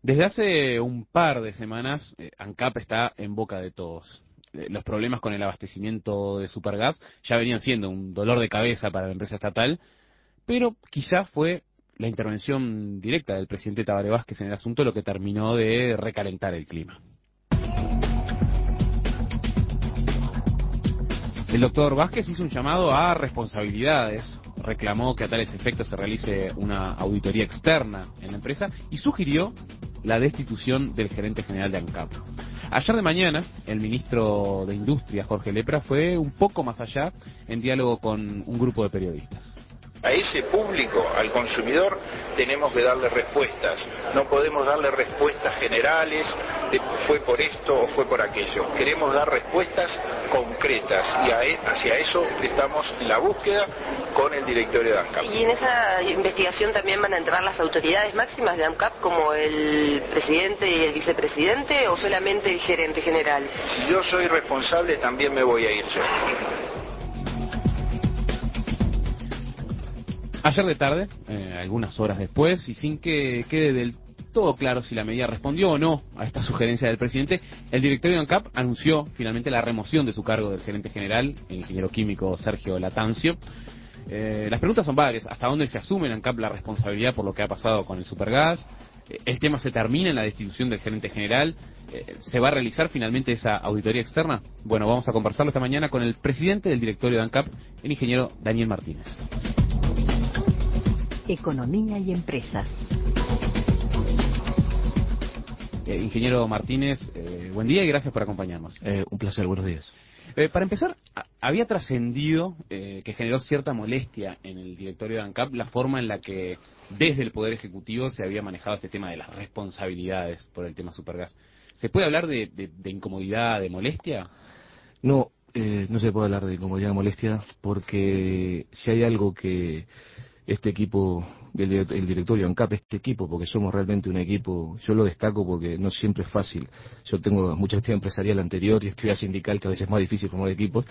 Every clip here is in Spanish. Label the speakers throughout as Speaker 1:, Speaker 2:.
Speaker 1: Desde hace un par de semanas, ANCAP está en boca de todos. Los problemas con el abastecimiento de Supergas ya venían siendo un dolor de cabeza para la empresa estatal, pero quizá fue la intervención directa del presidente Tabaré Vázquez en el asunto lo que terminó de recalentar el clima. El doctor Vázquez hizo un llamado a responsabilidades, reclamó que a tales efectos se realice una auditoría externa en la empresa y sugirió la destitución del gerente general de ANCAP. Ayer de mañana, el ministro de Industria, Jorge Lepra, fue un poco más allá en diálogo con un grupo de periodistas.
Speaker 2: A ese público, al consumidor, tenemos que darle respuestas. No podemos darle respuestas generales de fue por esto o fue por aquello. Queremos dar respuestas concretas y hacia eso estamos en la búsqueda con el directorio de ANCAP.
Speaker 3: ¿Y en esa investigación también van a entrar las autoridades máximas de ANCAP como el presidente y el vicepresidente o solamente el gerente general?
Speaker 2: Si yo soy responsable, también me voy a ir yo.
Speaker 1: Ayer de tarde, algunas horas después, y sin que quede del todo claro si la medida respondió o no a esta sugerencia del presidente, el directorio de ANCAP anunció finalmente la remoción de su cargo del gerente general, el ingeniero químico Sergio Latancio. Las preguntas son varias. ¿Hasta dónde se asume en ANCAP la responsabilidad por lo que ha pasado con el Supergas? ¿El tema se termina en la destitución del gerente general? ¿Se va a realizar finalmente esa auditoría externa? Bueno, vamos a conversarlo esta mañana con el presidente del directorio de ANCAP, el ingeniero Daniel Martínez.
Speaker 4: Economía y empresas.
Speaker 1: Ingeniero Martínez, buen día y gracias por acompañarnos.
Speaker 5: Un placer, buenos días.
Speaker 1: Para empezar, había trascendido que generó cierta molestia en el directorio de ANCAP la forma en la que desde el Poder Ejecutivo se había manejado este tema de las responsabilidades por el tema Supergas. ¿Se puede hablar de incomodidad, de molestia?
Speaker 5: No, no se puede hablar de incomodidad, molestia, porque si hay algo que este equipo, el directorio ANCAP, este equipo, porque somos realmente un equipo, yo lo destaco porque no siempre es fácil. Yo tengo mucha actividad empresarial anterior y actividad sindical que a veces es más difícil formar equipos.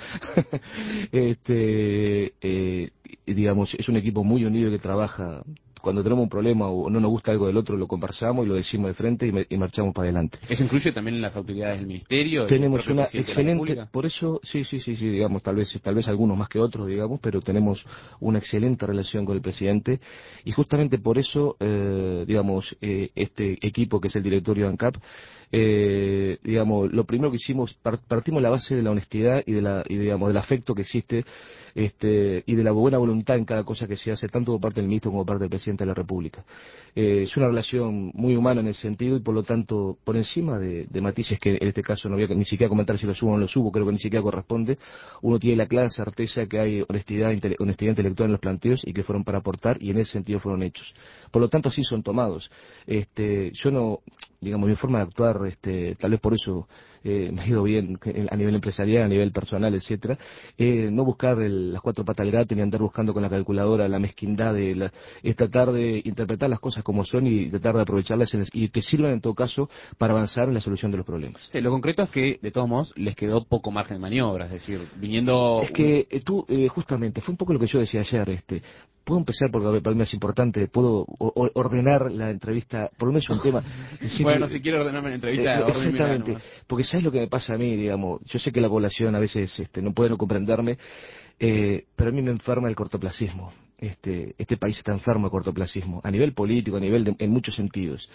Speaker 5: Digamos, es un equipo muy unido que trabaja. Cuando tenemos un problema o no nos gusta algo del otro, lo conversamos y lo decimos de frente y marchamos para adelante.
Speaker 1: ¿Eso incluye también en las autoridades del ministerio?
Speaker 5: Tenemos una excelente, por eso, sí, digamos, tal vez algunos más que otros, digamos, pero tenemos una excelente relación con el presidente y justamente por eso, digamos, este equipo que es el directorio de ANCAP, digamos, lo primero que hicimos, partimos la base de la honestidad y digamos, del afecto que existe, y de la buena voluntad en cada cosa que se hace, tanto por parte del ministro como por parte del presidente de la República. Es una relación muy humana en ese sentido y por lo tanto, por encima de matices que en este caso no voy a ni siquiera comentar si lo subo o no lo subo, creo que ni siquiera corresponde, uno tiene la clara certeza que hay honestidad intelectual en los planteos y que fueron para aportar y en ese sentido fueron hechos. Por lo tanto, sí son tomados. Yo no, digamos, mi forma de actuar, tal vez por eso me ha ido bien a nivel empresarial, a nivel personal, etcétera, no buscar las cuatro patas del gato ni andar buscando con la calculadora la mezquindad es tratar de interpretar las cosas como son y tratar de aprovecharlas y que sirvan en todo caso para avanzar en la solución de los problemas.
Speaker 1: Lo concreto es que, de todos modos, les quedó poco margen de maniobra, es decir, viniendo...
Speaker 5: Es que justamente, fue un poco lo que yo decía ayer, puedo empezar porque para mí es importante, puedo ordenar la entrevista, por lo menos un tema.
Speaker 1: Bueno, si quiere ordenarme la entrevista,
Speaker 5: exactamente, porque ¿sabes lo que me pasa a mí, digamos? Yo sé que la población a veces no puede no comprenderme, pero a mí me enferma el cortoplacismo. Este país está enfermo de cortoplacismo, a nivel político, en muchos sentidos.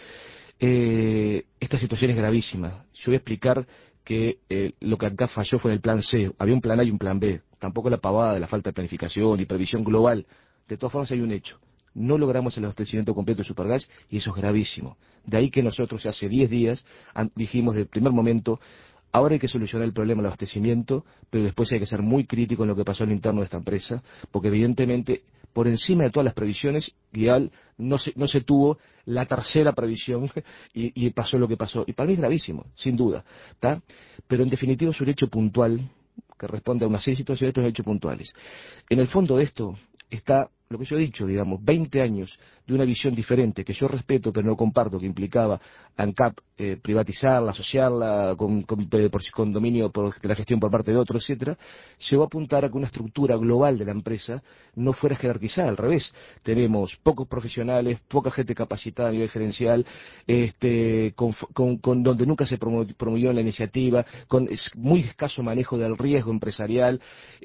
Speaker 5: Esta situación es gravísima. Yo voy a explicar que lo que acá falló fue en el plan C. Había un plan A y un plan B. Tampoco la pavada de la falta de planificación y previsión global. De todas formas hay un hecho. No logramos el abastecimiento completo de Supergas y eso es gravísimo. De ahí que nosotros hace 10 días dijimos desde el primer momento, ahora hay que solucionar el problema del abastecimiento, pero después hay que ser muy crítico en lo que pasó en el interno de esta empresa, porque evidentemente por encima de todas las previsiones, no se tuvo la tercera previsión y pasó lo que pasó. Y para mí es gravísimo, sin duda, ¿tá? Pero en definitiva es un hecho puntual que responde a una serie de situaciones, pero es hechos puntuales. En el fondo de esto está lo que yo he dicho, digamos, 20 años de una visión diferente, que yo respeto pero no comparto, que implicaba ANCAP privatizarla, asociarla con dominio de la gestión por parte de otros, etcétera, llegó a apuntar a que una estructura global de la empresa no fuera jerarquizada, al revés. Tenemos pocos profesionales, poca gente capacitada a nivel gerencial, donde nunca se promovió la iniciativa, con muy escaso manejo del riesgo empresarial.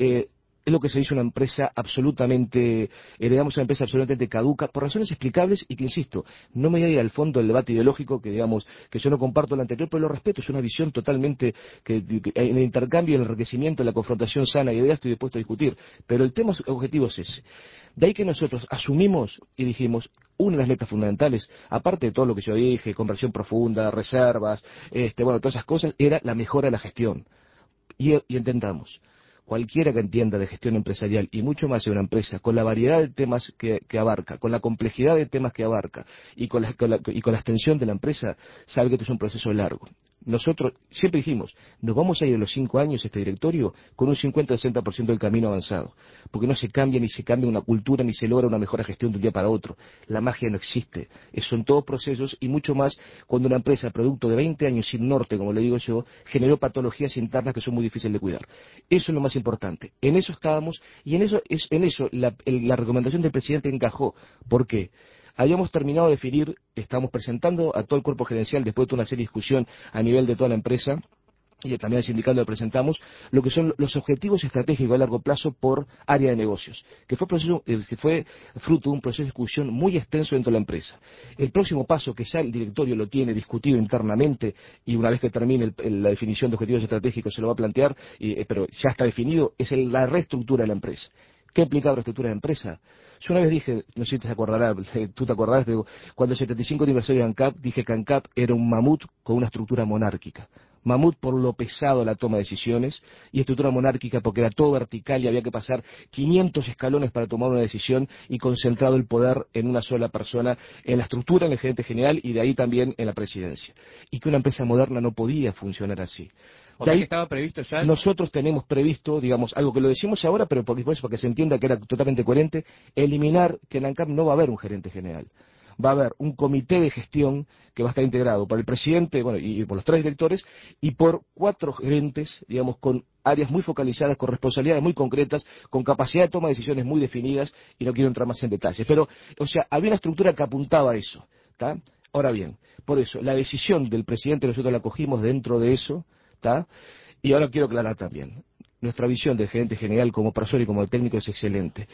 Speaker 5: Es lo que se hizo una empresa absolutamente, heredamos una empresa absolutamente caduca, por razones explicables y que, insisto, no me voy a ir al fondo del debate ideológico, que digamos, que yo no comparto lo anterior, pero lo respeto, es una visión totalmente, que en el intercambio, en el enriquecimiento, en la confrontación sana de ideas estoy dispuesto a discutir, pero el tema objetivo es ese. De ahí que nosotros asumimos y dijimos, una de las metas fundamentales, aparte de todo lo que yo dije, conversión profunda, reservas, todas esas cosas, era la mejora de la gestión. Y intentamos. Cualquiera que entienda de gestión empresarial y mucho más de una empresa, con la variedad de temas que abarca, con la complejidad de temas que abarca y con la extensión de la empresa, sabe que esto es un proceso largo. Nosotros siempre dijimos, nos vamos a ir a los 5 años este directorio con un 50-60% del camino avanzado, porque no se cambia ni se cambia una cultura ni se logra una mejor gestión de un día para otro. La magia no existe, son todos procesos y mucho más cuando una empresa, producto de 20 años sin norte, como le digo yo, generó patologías internas que son muy difíciles de cuidar. Eso es lo más importante. En eso estábamos y en eso la recomendación del presidente encajó. ¿Por qué? Habíamos terminado de definir, estamos presentando a todo el cuerpo gerencial, después de toda una serie de discusión a nivel de toda la empresa, y también al sindicato le presentamos, lo que son los objetivos estratégicos a largo plazo por área de negocios, que fue fruto de un proceso de discusión muy extenso dentro de la empresa. El próximo paso, que ya el directorio lo tiene discutido internamente, y una vez que termine la definición de objetivos estratégicos se lo va a plantear, pero ya está definido, es la reestructura de la empresa. ¿Qué implicaba la reestructura de la empresa? Yo una vez dije, no sé si te acordarás, tú te acordarás, pero cuando el 75 aniversario de ANCAP, dije que ANCAP era un mamut con una estructura monárquica. Mamut por lo pesado de la toma de decisiones y estructura monárquica porque era todo vertical y había que pasar 500 escalones para tomar una decisión y concentrado el poder en una sola persona, en la estructura, en el gerente general y de ahí también en la presidencia. Y que una empresa moderna no podía funcionar así.
Speaker 1: O sea que estaba previsto ya.
Speaker 5: Nosotros tenemos previsto, digamos, algo que lo decimos ahora, pero por eso, para que se entienda que era totalmente coherente, eliminar que en ANCAP no va a haber un gerente general. Va a haber un comité de gestión que va a estar integrado por el presidente, y por los 3 directores, y por 4 gerentes, digamos, con áreas muy focalizadas, con responsabilidades muy concretas, con capacidad de toma de decisiones muy definidas, y no quiero entrar más en detalles. Pero, o sea, había una estructura que apuntaba a eso, ¿está? Ahora bien, por eso, la decisión del presidente nosotros la cogimos dentro de eso, ¿está? Y ahora quiero aclarar también, nuestra visión del gerente general como persona y como técnico es excelente.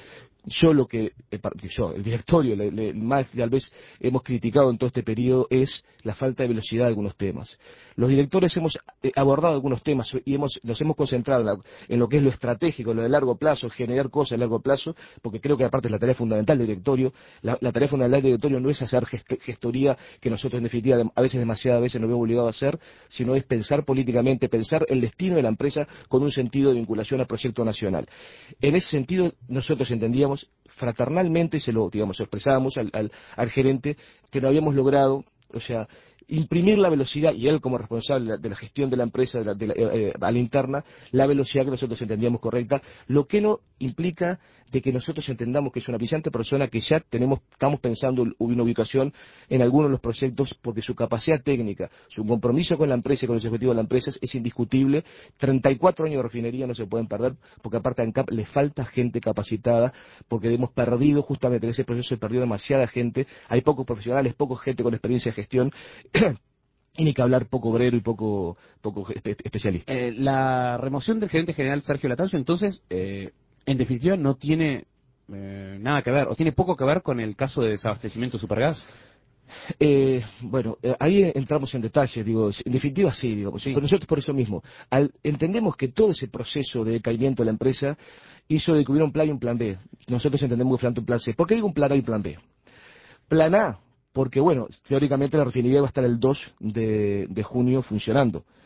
Speaker 5: El directorio, más tal vez hemos criticado en todo este periodo es la falta de velocidad de algunos temas. Los directores hemos abordado algunos temas y nos hemos concentrado en lo que es lo estratégico, lo de largo plazo, generar cosas a largo plazo, porque creo que aparte es la tarea fundamental del directorio. La tarea fundamental del directorio no es hacer gestoría, que nosotros en definitiva demasiadas veces nos vemos obligados a hacer, sino es pensar políticamente, pensar el destino de la empresa con un sentido de vinculación al proyecto nacional. En ese sentido, nosotros entendíamos fraternalmente, se lo expresábamos al gerente, que no habíamos logrado, o sea, imprimir la velocidad, y él como responsable de la gestión de la empresa a la interna, la velocidad que nosotros entendíamos correcta, lo que no implica de que nosotros entendamos que es una brillante persona que ya estamos pensando una ubicación en algunos de los proyectos, porque su capacidad técnica, su compromiso con la empresa y con los objetivos de la empresa es indiscutible. 34 años de refinería no se pueden perder, porque aparte a ANCAP le falta gente capacitada, porque hemos perdido justamente en ese proceso, se perdió demasiada gente, hay pocos profesionales, poca gente con experiencia de gestión, y ni que hablar poco obrero y poco especialista.
Speaker 1: La remoción del gerente general Sergio Latanzo, entonces, en definitiva, no tiene nada que ver, o tiene poco que ver con el caso de desabastecimiento de Supergas.
Speaker 5: Ahí entramos en detalle, en definitiva sí, sí. Pero nosotros por eso mismo, entendemos que todo ese proceso de decaimiento de la empresa hizo de que hubiera un plan y un plan B. Nosotros entendemos que falta un plan C. ¿Por qué digo un plan A y un plan B? Plan A, porque teóricamente la refinería va a estar el 2 de junio funcionando.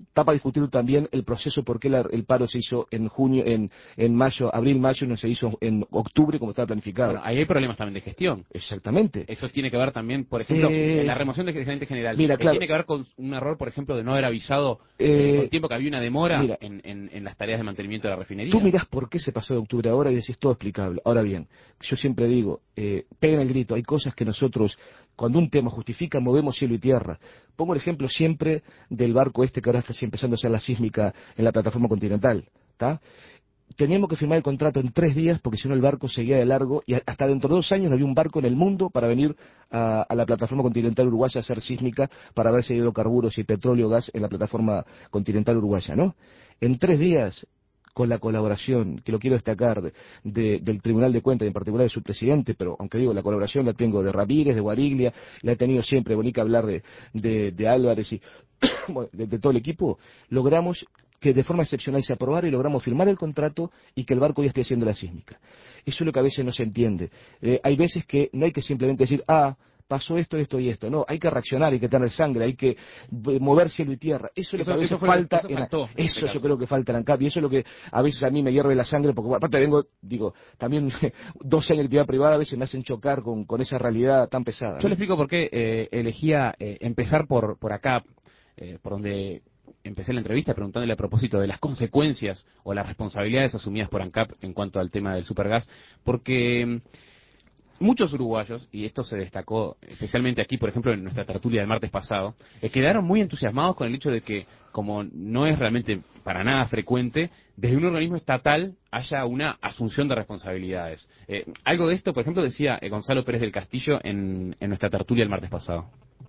Speaker 5: está para discutir también el proceso, por qué el paro se hizo en junio, en mayo, abril, mayo, y no se hizo en octubre como estaba planificado.
Speaker 1: Bueno, ahí hay problemas también de gestión.
Speaker 5: Exactamente.
Speaker 1: Eso tiene que ver también, por ejemplo, en la remoción del gerente general.
Speaker 5: Mira, claro.
Speaker 1: Tiene que ver con un error, por ejemplo, de no haber avisado con tiempo que había una demora en las tareas de mantenimiento de la refinería.
Speaker 5: Tú mirás por qué se pasó de octubre ahora y decís todo explicable. Ahora bien, yo siempre digo, peguen el grito, hay cosas que nosotros, cuando un tema justifica, movemos cielo y tierra. Pongo el ejemplo siempre del barco que ahora está empezando a hacer la sísmica en la plataforma continental, ¿está? Teníamos que firmar el contrato en 3 días porque si no el barco seguía de largo y hasta dentro de 2 años no había un barco en el mundo para venir a la plataforma continental uruguaya a hacer sísmica para ver si hay hidrocarburos y petróleo, gas en la plataforma continental uruguaya, ¿no? En 3 días, con la colaboración, que lo quiero destacar, del Tribunal de Cuentas y en particular de su presidente, pero aunque digo, la colaboración la tengo de Ramírez, de Guariglia, la he tenido siempre, bonita hablar de Álvarez y bueno, de todo el equipo, logramos que de forma excepcional se aprobara y logramos firmar el contrato y que el barco ya esté haciendo la sísmica. Eso es lo que a veces no se entiende. Hay veces que no hay que simplemente decir, pasó esto, esto y esto. No, hay que reaccionar, hay que tener sangre, hay que mover cielo y tierra. Eso es lo que a veces falta. Eso yo creo que falta en ANCAP y eso es lo que a veces a mí me hierve la sangre porque aparte también 12 años de actividad privada a veces me hacen chocar con esa realidad tan pesada.
Speaker 1: Yo le explico por qué elegía empezar por ANCAP, por donde empecé la entrevista preguntándole a propósito de las consecuencias o las responsabilidades asumidas por ANCAP en cuanto al tema del supergas, porque muchos uruguayos, y esto se destacó especialmente aquí, por ejemplo, en nuestra tertulia del martes pasado, quedaron muy entusiasmados con el hecho de que, como no es realmente para nada frecuente, desde un organismo estatal haya una asunción de responsabilidades. Algo de esto, por ejemplo, decía Gonzalo Pérez del Castillo en nuestra tertulia el martes pasado.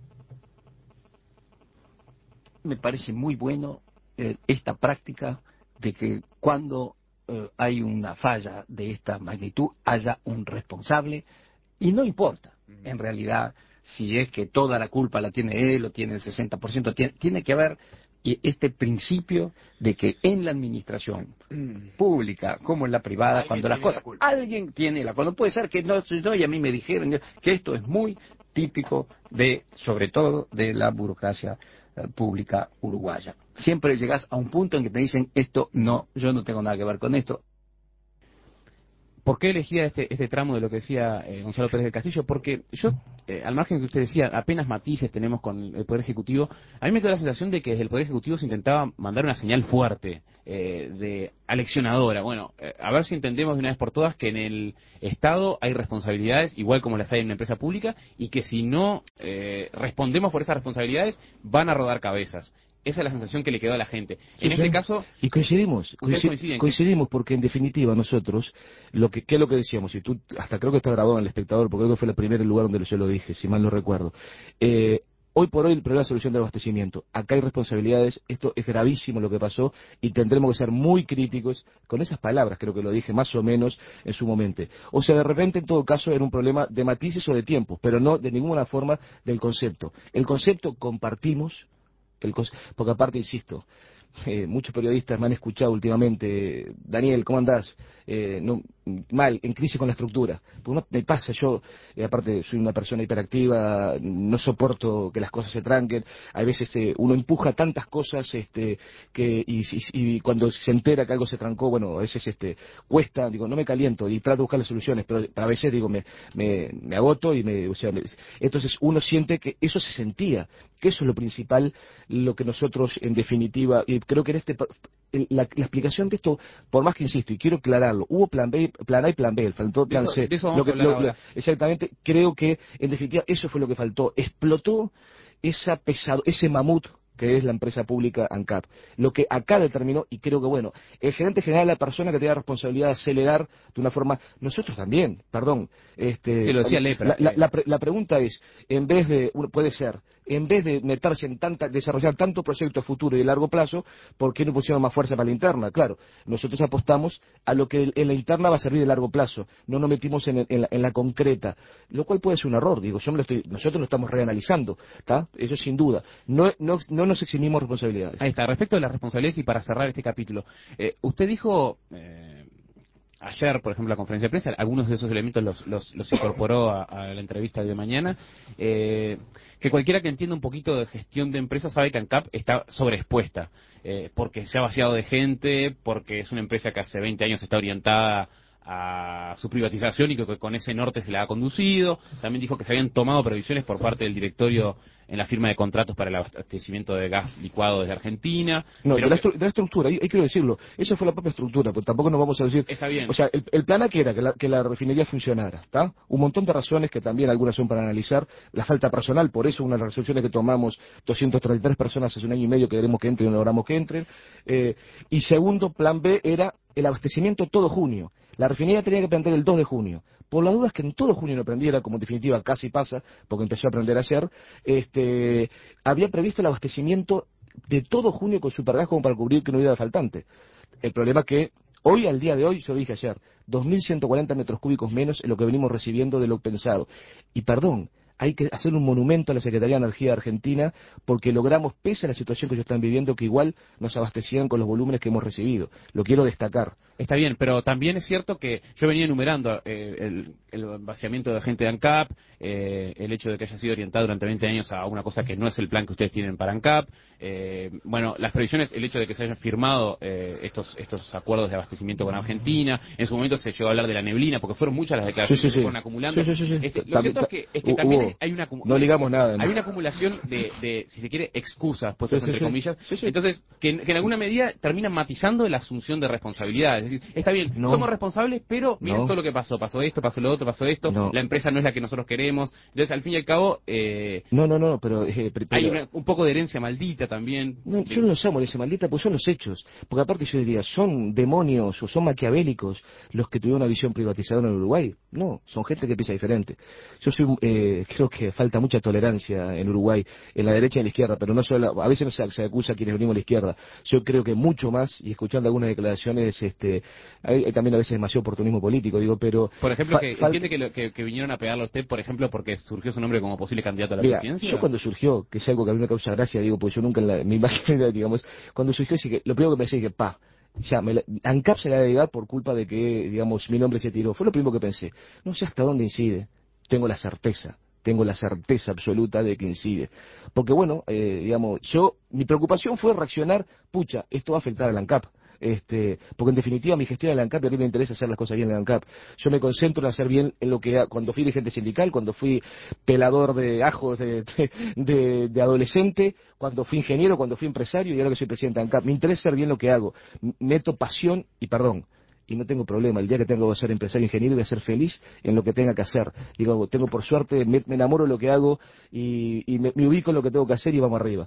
Speaker 6: Me parece muy bueno esta práctica de que cuando hay una falla de esta magnitud haya un responsable y no importa en realidad si es que toda la culpa la tiene él o tiene el 60%, tiene que haber este principio de que en la administración pública como en la privada, cuando las cosas, alguien tiene la culpa. No puede ser que no, y a mí me dijeron que esto es muy típico sobre todo de la burocracia pública uruguaya. Siempre llegas a un punto en que te dicen esto no, yo no tengo nada que ver con esto.
Speaker 1: ¿Por qué elegía este tramo de lo que decía Gonzalo Pérez del Castillo? Porque yo, al margen que usted decía, apenas matices tenemos con el Poder Ejecutivo, a mí me quedó la sensación de que desde el Poder Ejecutivo se intentaba mandar una señal fuerte, aleccionadora. Bueno, a ver si entendemos de una vez por todas que en el Estado hay responsabilidades, igual como las hay en una empresa pública, y que si no respondemos por esas responsabilidades, van a rodar cabezas. Esa es la sensación que le quedó a la gente. En este caso...
Speaker 5: Y coincidimos porque en definitiva nosotros, ¿qué es lo que decíamos? Y tú, hasta creo que está grabado en El Espectador, porque creo que fue el primer lugar donde yo lo dije, si mal no recuerdo. Hoy por hoy el problema de solución del abastecimiento. Acá hay responsabilidades, esto es gravísimo lo que pasó y tendremos que ser muy críticos con esas palabras, creo que lo dije más o menos en su momento. O sea, de repente en todo caso era un problema de matices o de tiempos, pero no de ninguna forma del concepto. El concepto compartimos, porque aparte, insisto, muchos periodistas me han escuchado últimamente, Daniel, ¿cómo andás? Mal, en crisis con la estructura. Pues no, me pasa, yo, aparte soy una persona hiperactiva, no soporto que las cosas se tranquen, a veces uno empuja tantas cosas y cuando se entera que algo se trancó, bueno, a veces cuesta, digo, no me caliento y trato de buscar las soluciones, pero a veces digo, me agoto entonces uno siente que eso se sentía, que eso es lo principal, lo que nosotros en definitiva, y creo que la explicación de esto, por más que insisto, y quiero aclararlo, hubo plan A y plan B, faltó plan C.
Speaker 1: De eso vamos a hablar ahora.
Speaker 5: Exactamente, creo que en definitiva eso fue lo que faltó. Explotó ese mamut que es la empresa pública ANCAP. Lo que acá determinó, y creo que bueno, el gerente general es la persona que tiene la responsabilidad de acelerar de una forma, nosotros también, perdón.
Speaker 1: Que lo decía Lepra.
Speaker 5: La pregunta es, en vez de meterse en desarrollar tanto proyecto a futuro y a largo plazo, ¿por qué no pusieron más fuerza para la interna? Claro, nosotros apostamos a lo que en la interna va a servir de largo plazo, no nos metimos en la concreta, lo cual puede ser un error, digo, nosotros lo estamos reanalizando, ¿está? Eso sin duda. No nos eximimos responsabilidades.
Speaker 1: Ahí está, respecto de las responsabilidades y para cerrar este capítulo, usted dijo ayer, por ejemplo, la conferencia de prensa, algunos de esos elementos los incorporó a la entrevista de mañana, que cualquiera que entienda un poquito de gestión de empresas sabe que ANCAP está sobreexpuesta, porque se ha vaciado de gente, porque es una empresa que hace 20 años está orientada a su privatización y que con ese norte se la ha conducido. También dijo que se habían tomado previsiones por parte del directorio en la firma de contratos para el abastecimiento de gas licuado desde Argentina.
Speaker 5: No,
Speaker 1: pero
Speaker 5: de la estructura, ahí quiero decirlo, esa fue la propia estructura, pues tampoco nos vamos a decir...
Speaker 1: está bien.
Speaker 5: O sea, el plan A que era que la refinería funcionara, ¿está? Un montón de razones que también algunas son para analizar, la falta personal, por eso una de las resoluciones que tomamos, 233 personas hace un año y medio que queremos que entren y no logramos que entren, y segundo, plan B era el abastecimiento todo junio. La refinería tenía que prender el 2 de junio. Por las dudas que en todo junio no prendiera, como en definitiva casi pasa, porque empezó a prender ayer, había previsto el abastecimiento de todo junio con Supergas como para cubrir que no hubiera faltante. El problema es que hoy, al día de hoy, yo lo dije ayer, 2.140 metros cúbicos menos es lo que venimos recibiendo de lo pensado. Y perdón, hay que hacer un monumento a la Secretaría de Energía de Argentina porque logramos, pese a la situación que ellos están viviendo, que igual nos abastecían con los volúmenes que hemos recibido. Lo quiero destacar.
Speaker 1: Está bien, pero también es cierto que yo venía enumerando el vaciamiento de gente de ANCAP, el hecho de que haya sido orientado durante 20 años a una cosa que no es el plan que ustedes tienen para ANCAP, bueno, las previsiones, el hecho de que se hayan firmado estos acuerdos de abastecimiento con Argentina, en su momento se llegó a hablar de la neblina, porque fueron muchas las declaraciones que se fueron acumulando.
Speaker 5: Sí.
Speaker 1: Lo cierto es que también hay una
Speaker 5: no ligamos nada, ¿no?
Speaker 1: Hay una acumulación de, si se quiere, excusas, puestas entre comillas.
Speaker 5: Sí.
Speaker 1: Entonces, que en alguna medida terminan matizando la asunción de responsabilidades. Es decir, está bien, somos responsables, pero miren todo lo que pasó esto, pasó lo otro, pasó esto, la empresa no es la que nosotros queremos. Entonces, al fin y al cabo,
Speaker 5: pero
Speaker 1: hay un poco de herencia maldita también.
Speaker 5: No, yo no los amo herencia maldita, pues son los hechos. Porque aparte yo diría, ¿son demonios o son maquiavélicos los que tuvieron una visión privatizadora en Uruguay? No, son gente que piensa diferente. Yo soy, creo que falta mucha tolerancia en Uruguay, en la derecha y en la izquierda, pero no solo, a veces no se acusa a quienes venimos a la izquierda. Yo creo que mucho más, y escuchando algunas declaraciones, hay también a veces demasiado oportunismo político, digo, pero...
Speaker 1: Por ejemplo, entiende que vinieron a pegarle a usted, por ejemplo, porque surgió su nombre como posible candidato a la presidencia.
Speaker 5: Yo cuando surgió, que es algo que a mí me causa gracia, digo, pues yo nunca me imaginé, digamos, cuando surgió, sí que lo primero que pensé es que, ANCAP se la va a llegar por culpa de que, digamos, mi nombre se tiró. Fue lo primero que pensé. No sé hasta dónde incide. Tengo la certeza absoluta de que incide. Porque bueno, digamos, mi preocupación fue reaccionar, pucha, esto va a afectar al ANCAP. Porque en definitiva mi gestión en la ANCAP, y a mí me interesa hacer las cosas bien en la ANCAP. Yo me concentro en hacer bien en lo que cuando fui dirigente sindical, cuando fui pelador de ajos de adolescente, cuando fui ingeniero, cuando fui empresario y ahora que soy presidente de ANCAP. Me interesa hacer bien lo que hago. Meto pasión y perdón. Y no tengo problema, el día que tengo que ser empresario ingeniero voy a ser feliz en lo que tenga que hacer. Digo, tengo por suerte, me enamoro de lo que hago y me ubico en lo que tengo que hacer y vamos arriba.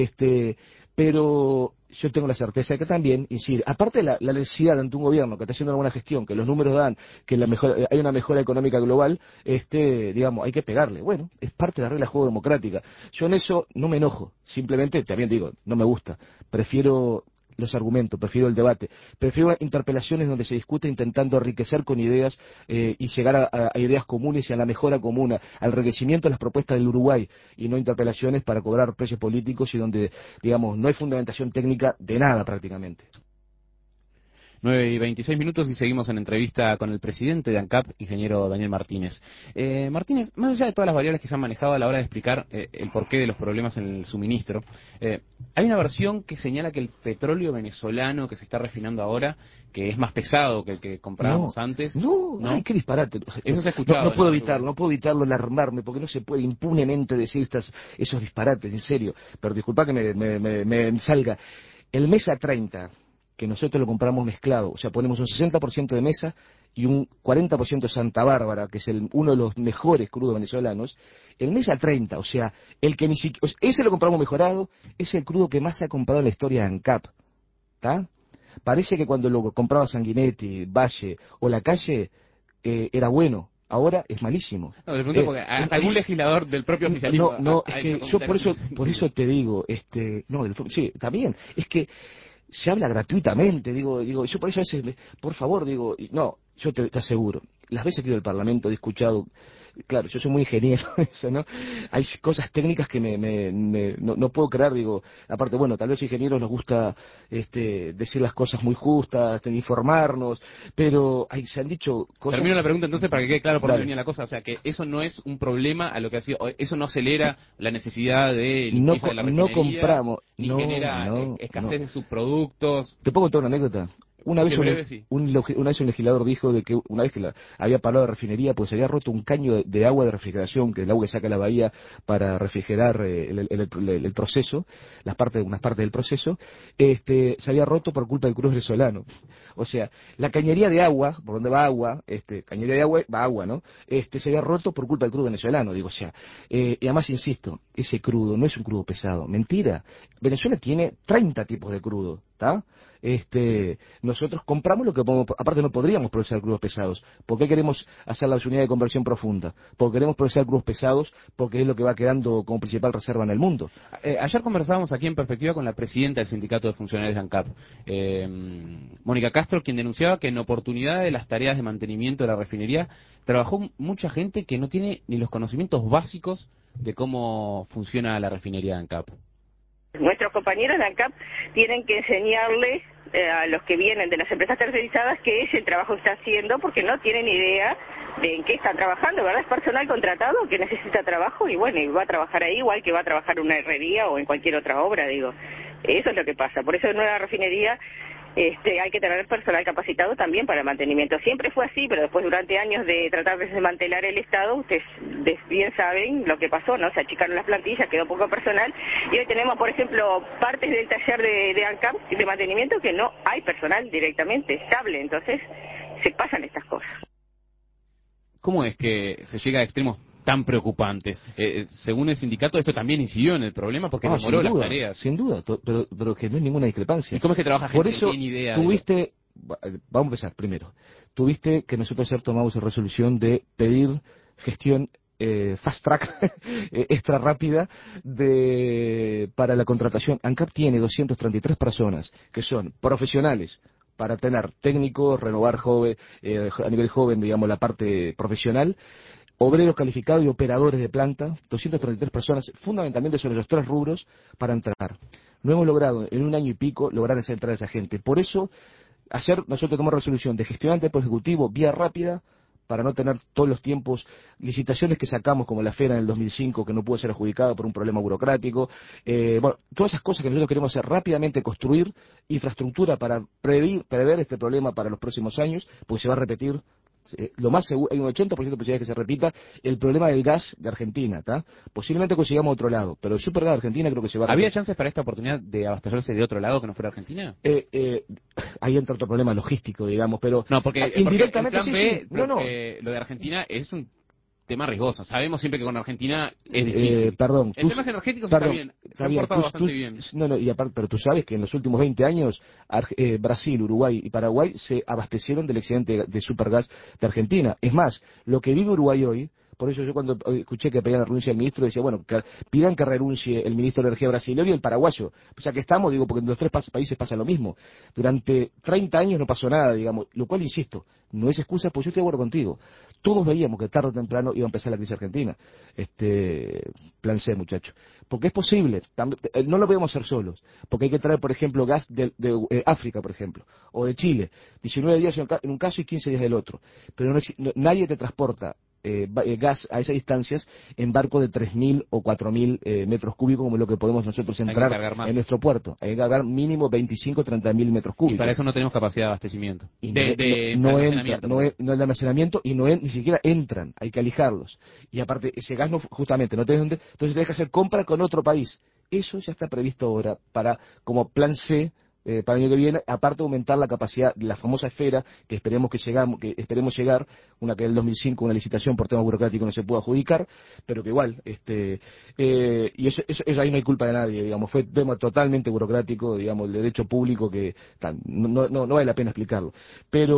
Speaker 5: Pero yo tengo la certeza de que también incide, aparte de la necesidad ante un gobierno que está haciendo una buena gestión, que los números dan, que hay una mejora económica global, digamos, hay que pegarle. Bueno, es parte de la regla de juego democrática. Yo en eso no me enojo, simplemente, también digo, no me gusta, prefiero los argumentos, prefiero el debate, prefiero interpelaciones donde se discute intentando enriquecer con ideas y llegar a ideas comunes y a la mejora común, al enriquecimiento de las propuestas del Uruguay y no interpelaciones para cobrar precios políticos y donde, digamos, no hay fundamentación técnica de nada prácticamente.
Speaker 1: 9:26 y seguimos en entrevista con el presidente de ANCAP, ingeniero Daniel Martínez. Martínez, más allá de todas las variables que se han manejado a la hora de explicar el porqué de los problemas en el suministro, hay una versión que señala que el petróleo venezolano que se está refinando ahora, que es más pesado que el que comprábamos antes.
Speaker 5: No, ay, qué disparate.
Speaker 1: Eso se ha escuchado.
Speaker 5: No puedo evitarlo, alarmarme, porque no se puede impunemente decir esos disparates, en serio. Pero disculpa que me salga. El Mesa 30, que nosotros lo compramos mezclado, o sea, ponemos un 60% de Mesa y un 40% de Santa Bárbara, que es uno de los mejores crudos venezolanos. El Mesa 30, o sea, el que ni siquiera, ese lo compramos mejorado, es el crudo que más se ha comprado en la historia de ANCAP, ¿está? Parece que cuando lo compraba Sanguinetti, Valle o La Calle, era bueno. Ahora es malísimo.
Speaker 1: No, le pregunto porque algún legislador del propio oficialismo...
Speaker 5: Es que yo por eso te digo, sí, está bien, es que se habla gratuitamente, digo, yo por eso a veces, por favor, digo, no, yo te aseguro, las veces que he ido al Parlamento he escuchado claro, yo soy muy ingeniero, eso, ¿no? Hay cosas técnicas que no puedo creer, digo, aparte, bueno, tal vez a los ingenieros nos gusta decir las cosas muy justas, informarnos, pero se han dicho cosas...
Speaker 1: Termino la pregunta entonces para que quede claro por dónde
Speaker 5: Dale.
Speaker 1: venía la cosa, o sea, que eso no es un problema a lo que ha sido, eso no acelera la necesidad de
Speaker 5: No,
Speaker 1: limpieza de la
Speaker 5: no
Speaker 1: refinería,
Speaker 5: compramos,
Speaker 1: ni
Speaker 5: no,
Speaker 1: genera
Speaker 5: no,
Speaker 1: escasez
Speaker 5: no.
Speaker 1: de subproductos.
Speaker 5: ¿Te puedo contar una anécdota? Una vez,
Speaker 1: En breve, sí.
Speaker 5: una vez un legislador dijo de que una vez que había parado la refinería, pues se había roto un caño de agua de refrigeración, que es el agua que saca la bahía para refrigerar el proceso, unas partes del proceso, se había roto por culpa del crudo venezolano. O sea, la cañería de agua, por donde va agua, cañería de agua, va agua, ¿no? Se había roto por culpa del crudo venezolano, digo, o sea, y además insisto, ese crudo no es un crudo pesado, mentira. Venezuela tiene 30 tipos de crudo, ¿está? Nosotros compramos lo que podemos, aparte no podríamos procesar crudos pesados. ¿Por qué queremos hacer la unidad de conversión profunda? Porque queremos procesar crudos pesados, porque es lo que va quedando como principal reserva en el mundo.
Speaker 1: Ayer conversábamos aquí en Perspectiva con la presidenta del Sindicato de Funcionarios de ANCAP, Mónica Castro, quien denunciaba que en oportunidad de las tareas de mantenimiento de la refinería trabajó mucha gente que no tiene ni los conocimientos básicos de cómo funciona la refinería de ANCAP.
Speaker 7: Nuestros compañeros de ANCAP tienen que enseñarles a los que vienen de las empresas tercerizadas qué es el trabajo que está haciendo, porque no tienen idea de en qué están trabajando, ¿verdad? Es personal contratado que necesita trabajo y bueno, y va a trabajar ahí igual que va a trabajar en una herrería o en cualquier otra obra, digo. Eso es lo que pasa. Por eso en una refinería hay que tener personal capacitado también para el mantenimiento. Siempre fue así, pero después durante años de tratar de desmantelar el Estado, ustedes bien saben lo que pasó, ¿no? Se achicaron las plantillas, quedó poco personal, y hoy tenemos, por ejemplo, partes del taller de ANCAP de mantenimiento que no hay personal directamente estable, entonces se pasan estas cosas.
Speaker 1: ¿Cómo es que se llega a extremos tan preocupantes? Según el sindicato, esto también incidió en el problema porque demoró las tareas.
Speaker 5: Sin duda, pero que no hay ninguna discrepancia.
Speaker 1: ¿Y cómo es que trabaja gente
Speaker 5: Por eso,
Speaker 1: que tiene idea?
Speaker 5: Vamos a empezar primero. Tuviste que nosotros ayer tomamos la resolución de pedir gestión fast track, extra rápida, para la contratación. ANCAP tiene 233 personas que son profesionales, para tener técnicos, renovar a nivel joven, digamos, la parte profesional, obreros calificados y operadores de planta, 233 personas, fundamentalmente sobre los 3 rubros, para entrar. No hemos logrado en un año y pico lograr esa entrada de esa gente. Por eso, ayer nosotros tomamos resolución de gestionar el ejecutivo vía rápida, para no tener todos los tiempos, licitaciones que sacamos como la FERA en el 2005 que no pudo ser adjudicada por un problema burocrático, bueno, todas esas cosas que nosotros queremos hacer rápidamente, construir infraestructura para prever este problema para los próximos años, porque se va a repetir. Lo más seguro, hay un 80% de posibilidades que se repita el problema del gas de Argentina, ¿tá? Posiblemente consigamos otro lado, pero el supergas de Argentina creo que se va a repetir.
Speaker 1: ¿Había chances para esta oportunidad de abastecerse de otro lado que no fuera Argentina?
Speaker 5: Ahí entra otro problema logístico, digamos, pero
Speaker 1: no, porque
Speaker 5: indirectamente
Speaker 1: porque el plan B,
Speaker 5: sí.
Speaker 1: Lo de Argentina es un tema riesgoso. Sabemos siempre que con Argentina es difícil.
Speaker 5: Perdón.
Speaker 1: En temas energéticos está bien. Se han portado bastante bien.
Speaker 5: No, y aparte, pero tú sabes que en los últimos 20 años Brasil, Uruguay y Paraguay se abastecieron del excedente de supergas de Argentina. Es más, lo que vive Uruguay hoy, por eso yo cuando escuché que pedían la renuncia del ministro, decía, bueno, pidan que renuncie el ministro de Energía brasileño y el paraguayo. O sea que estamos, digo, porque en los 3 países pasa lo mismo. Durante 30 años no pasó nada, digamos, lo cual, insisto, no es excusa, pues yo estoy de acuerdo contigo. Todos veíamos que tarde o temprano iba a empezar la crisis argentina. Plan C, muchacho. Porque es posible, no lo podemos hacer solos, porque hay que traer, por ejemplo, gas de África, por ejemplo, o de Chile, 19 días en un caso y 15 días del otro. Pero nadie te transporta gas a esas distancias en barco de 3.000 o 4.000 metros cúbicos, como es lo que podemos nosotros entrar en nuestro puerto. Hay que cargar mínimo 25 o 30.000 metros cúbicos.
Speaker 1: Y para eso no tenemos capacidad de abastecimiento.
Speaker 5: No es de almacenamiento y ni siquiera entran, hay que alijarlos. Y aparte, ese gas justamente no tenés entonces tenés que hacer compra con otro país. Eso ya está previsto ahora como plan C para el año que viene, aparte de aumentar la capacidad de la famosa esfera, que esperemos llegar, una que en el 2005 una licitación por tema burocrático no se pudo adjudicar, pero que igual, y eso ahí no hay culpa de nadie, digamos, fue tema totalmente burocrático, digamos, el derecho público que no vale la pena explicarlo. Pero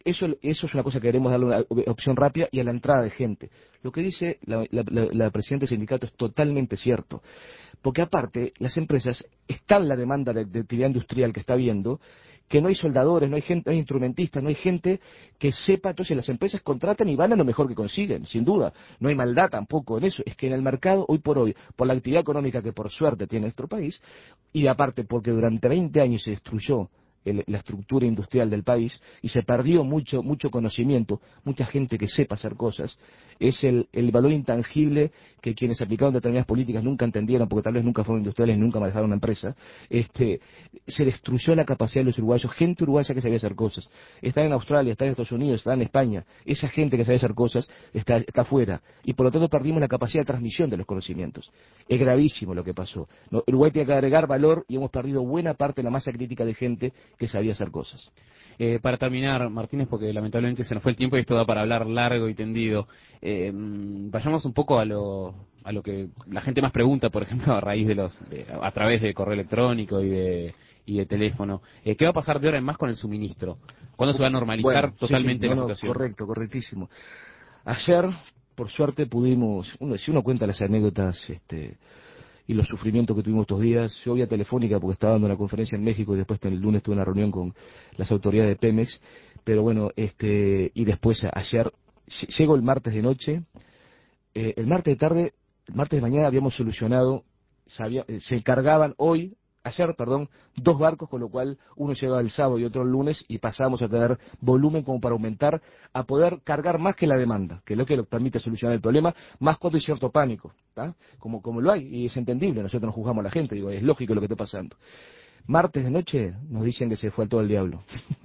Speaker 5: eso es una cosa que queremos darle una opción rápida y a la entrada de gente. Lo que dice la presidenta del sindicato es totalmente cierto. Porque aparte, las empresas, está la demanda de actividad industrial que está habiendo, que no hay soldadores, no hay gente, no hay instrumentistas, no hay gente que sepa. Entonces las empresas contratan y van a lo mejor que consiguen, sin duda. No hay maldad tampoco en eso. Es que en el mercado, hoy, por la actividad económica que por suerte tiene nuestro país, y aparte porque durante 20 años se destruyó la estructura industrial del país y se perdió mucho conocimiento, mucha gente que sepa hacer cosas, es el valor intangible que quienes aplicaron determinadas políticas nunca entendieron, porque tal vez nunca fueron industriales, nunca manejaron una empresa. Se destruyó la capacidad de los uruguayos, gente uruguaya que sabía hacer cosas. Está en Australia, está en Estados Unidos, está en España. Esa gente que sabe hacer cosas está afuera. Y por lo tanto perdimos la capacidad de transmisión de los conocimientos. Es gravísimo lo que pasó. No, Uruguay tiene que agregar valor y hemos perdido buena parte de la masa crítica de gente que sabía hacer cosas.
Speaker 1: Para terminar, Martínez, porque lamentablemente se nos fue el tiempo y esto da para hablar largo y tendido, vayamos un poco a lo que la gente más pregunta, por ejemplo, a raíz a través de correo electrónico y de teléfono. ¿Qué va a pasar de ahora en más con el suministro? ¿Cuándo se va a normalizar totalmente la situación?
Speaker 5: Correctísimo. Ayer, por suerte, pudimos, si uno cuenta las anécdotas, y los sufrimientos que tuvimos estos días. Yo vía telefónica porque estaba dando una conferencia en México y después el lunes tuve una reunión con las autoridades de Pemex, pero bueno, y después ayer, llego el martes de noche, el martes de tarde, el martes de mañana habíamos solucionado, se cargaban ayer, 2 barcos, con lo cual uno llegaba el sábado y otro el lunes y pasamos a tener volumen como para aumentar, a poder cargar más que la demanda, que es lo que nos permite solucionar el problema, más cuando hay cierto pánico, ¿tá? Como lo hay, y es entendible, nosotros no juzgamos a la gente, digo, es lógico lo que está pasando. Martes de noche nos dicen que se fue todo el diablo.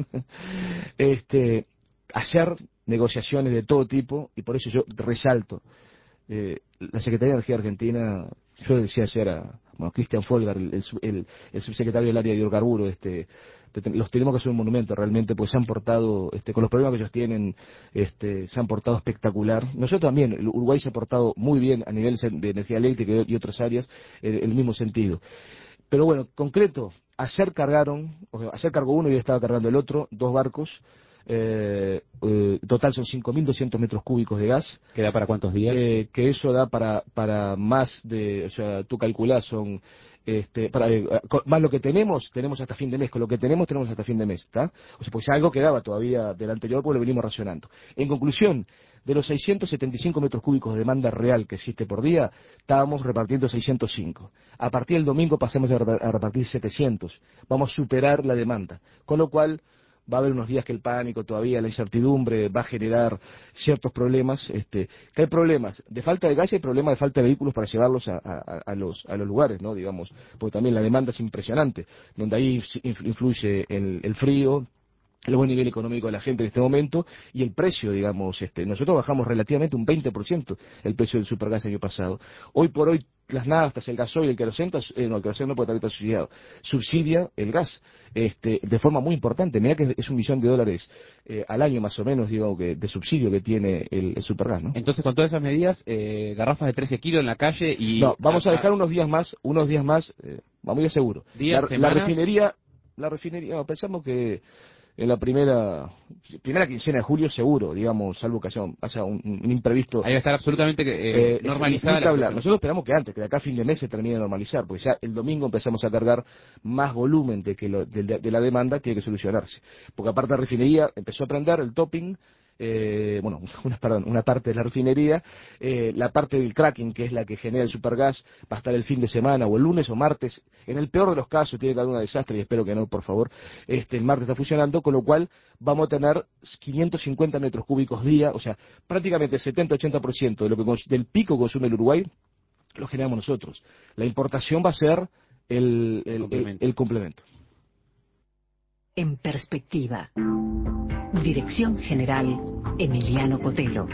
Speaker 5: Ayer negociaciones de todo tipo, y por eso yo resalto, la Secretaría de Energía Argentina, yo decía ayer a Cristian Folgar, el subsecretario del área de hidrocarburos, los tenemos que hacer un monumento realmente, porque se han portado, con los problemas que ellos tienen, se han portado espectacular. Nosotros también, Uruguay se ha portado muy bien a nivel de energía eléctrica y otras áreas, en el mismo sentido. Pero bueno, concreto, ayer cargó uno y yo estaba cargando el otro, 2 barcos. Total son 5.200 metros cúbicos de gas.
Speaker 1: ¿Queda para cuántos días?
Speaker 5: Que eso da para más de, o sea, tú calculás, son más lo que tenemos hasta fin de mes, con lo que tenemos hasta fin de mes, ¿está? O sea, pues algo quedaba todavía del anterior, pues lo venimos racionando. En conclusión, de los 675 metros cúbicos de demanda real que existe por día, estábamos repartiendo 605. A partir del domingo pasamos a repartir 700. Vamos a superar la demanda, con lo cual va a haber unos días que el pánico todavía, la incertidumbre va a generar ciertos problemas, que hay problemas de falta de gas y hay problemas de falta de vehículos para llevarlos a los lugares, ¿no? Digamos, porque también la demanda es impresionante, donde ahí influye el frío, el buen nivel económico de la gente en este momento y el precio, digamos, nosotros bajamos relativamente un 20% el precio del supergas el año pasado. Hoy por hoy las naftas, el gasoil, el queroseno, el queroseno no puede también estar subsidiado, subsidia el gas, de forma muy importante. Mira que es $1 millón al año más o menos, digo, de subsidio que tiene el supergas, ¿no?
Speaker 1: Entonces, con todas esas medidas, garrafas de 13 kilos en la calle y...
Speaker 5: No, vamos a dejar unos días más, vamos a ir seguro. La refinería, pensamos que en la primera quincena de julio seguro, digamos, salvo que haya un imprevisto.
Speaker 1: Ahí va a estar absolutamente normalizada.
Speaker 5: Nosotros esperamos que antes, que de acá a fin de mes se termine de normalizar, porque ya el domingo empezamos a cargar más volumen de la demanda, tiene que solucionarse. Porque aparte la refinería empezó a prender el topping, una parte de la refinería, la parte del cracking, que es la que genera el supergas, va a estar el fin de semana, o el lunes o martes, en el peor de los casos, tiene que haber un desastre, y espero que no, por favor, el martes está funcionando, con lo cual vamos a tener 550 metros cúbicos día, o sea, prácticamente el 70-80% del pico que consume el Uruguay, lo generamos nosotros. La importación va a ser el complemento.
Speaker 4: En perspectiva. Dirección General, Emiliano Cotelo.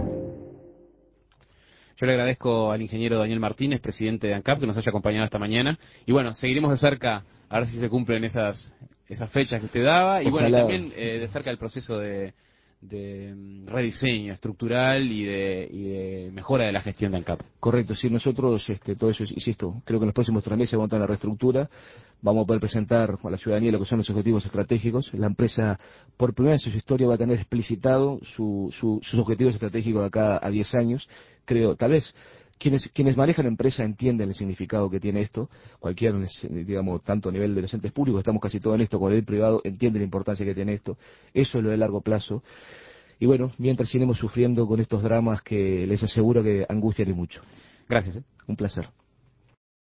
Speaker 1: Yo le agradezco al ingeniero Daniel Martínez, presidente de ANCAP, que nos haya acompañado esta mañana. Y bueno, seguiremos de cerca a ver si se cumplen esas fechas que usted daba. Y
Speaker 5: Ojalá.
Speaker 1: bueno, y también de cerca el proceso de rediseño estructural y de mejora de la gestión de ANCAP.
Speaker 5: Correcto, sí, nosotros, todo eso, insisto, creo que en los próximos 3 meses vamos a tener la reestructura, vamos a poder presentar a la ciudadanía lo que son los objetivos estratégicos. La empresa, por primera vez en su historia, va a tener explicitado sus objetivos estratégicos de acá a 10 años. Creo, tal vez, quienes manejan la empresa entienden el significado que tiene esto. Cualquiera, digamos, tanto a nivel de los entes públicos, estamos casi todos en esto, con el privado, entiende la importancia que tiene esto. Eso es lo de largo plazo. Y bueno, mientras iremos sufriendo con estos dramas que les aseguro que angustian y mucho.
Speaker 1: Gracias.
Speaker 5: Un placer.